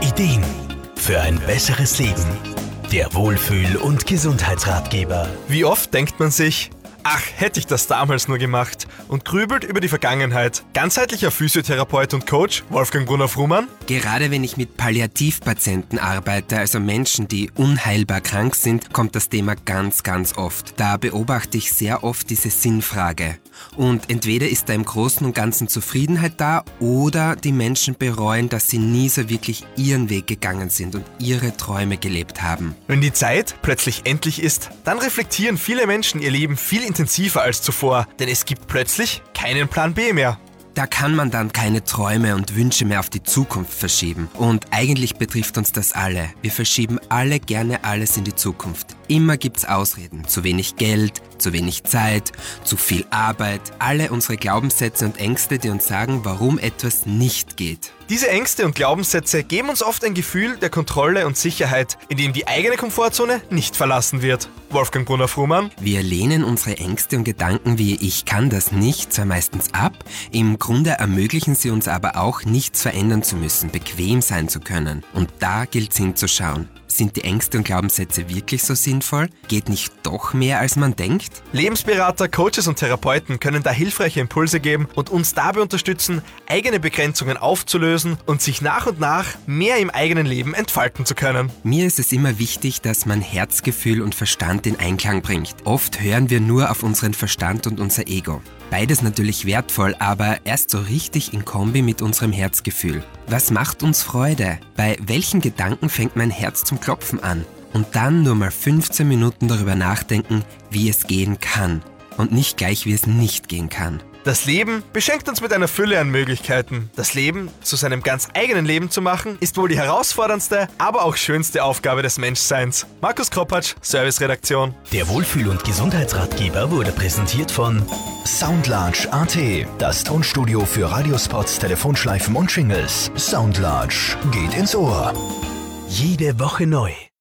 Ideen für ein besseres Leben. Der Wohlfühl- und Gesundheitsratgeber. Wie oft denkt man sich, ach, hätte ich das damals nur gemacht, und grübelt über die Vergangenheit. Ganzheitlicher Physiotherapeut und Coach Wolfgang Brunner-Frumann. Gerade wenn ich mit Palliativpatienten arbeite, also Menschen, die unheilbar krank sind, kommt das Thema ganz, ganz oft. Da beobachte ich sehr oft diese Sinnfrage. Und entweder ist da im Großen und Ganzen Zufriedenheit da oder die Menschen bereuen, dass sie nie so wirklich ihren Weg gegangen sind und ihre Träume gelebt haben. Wenn die Zeit plötzlich endlich ist, dann reflektieren viele Menschen ihr Leben viel intensiver als zuvor, denn es gibt plötzlich keinen Plan B mehr. Da kann man dann keine Träume und Wünsche mehr auf die Zukunft verschieben. Und eigentlich betrifft uns das alle. Wir verschieben alle gerne alles in die Zukunft. Immer gibt's Ausreden. Zu wenig Geld, zu wenig Zeit, zu viel Arbeit. Alle unsere Glaubenssätze und Ängste, die uns sagen, warum etwas nicht geht. Diese Ängste und Glaubenssätze geben uns oft ein Gefühl der Kontrolle und Sicherheit, in dem die eigene Komfortzone nicht verlassen wird. Wolfgang Brunner-Frumann. Wir lehnen unsere Ängste und Gedanken wie „ich kann das nicht" zwar meistens ab, im Grunde ermöglichen sie uns aber auch, nichts verändern zu müssen, bequem sein zu können. Und da gilt es hinzuschauen. Sind die Ängste und Glaubenssätze wirklich so sinnvoll? Geht nicht doch mehr, als man denkt? Lebensberater, Coaches und Therapeuten können da hilfreiche Impulse geben und uns dabei unterstützen, eigene Begrenzungen aufzulösen und sich nach und nach mehr im eigenen Leben entfalten zu können. Mir ist es immer wichtig, dass man Herzgefühl und Verstand in Einklang bringt. Oft hören wir nur auf unseren Verstand und unser Ego. Beides natürlich wertvoll, aber erst so richtig in Kombi mit unserem Herzgefühl. Was macht uns Freude? Bei welchen Gedanken fängt mein Herz zum Klopfen an? Und dann nur mal 15 Minuten darüber nachdenken, wie es gehen kann. Und nicht gleich, wie es nicht gehen kann. Das Leben beschenkt uns mit einer Fülle an Möglichkeiten. Das Leben zu seinem ganz eigenen Leben zu machen, ist wohl die herausforderndste, aber auch schönste Aufgabe des Menschseins. Markus Kropatsch, Serviceredaktion. Der Wohlfühl- und Gesundheitsratgeber wurde präsentiert von Soundlarge.at, das Tonstudio für Radiospots, Telefonschleifen und Jingles. Soundlarge geht ins Ohr. Jede Woche neu.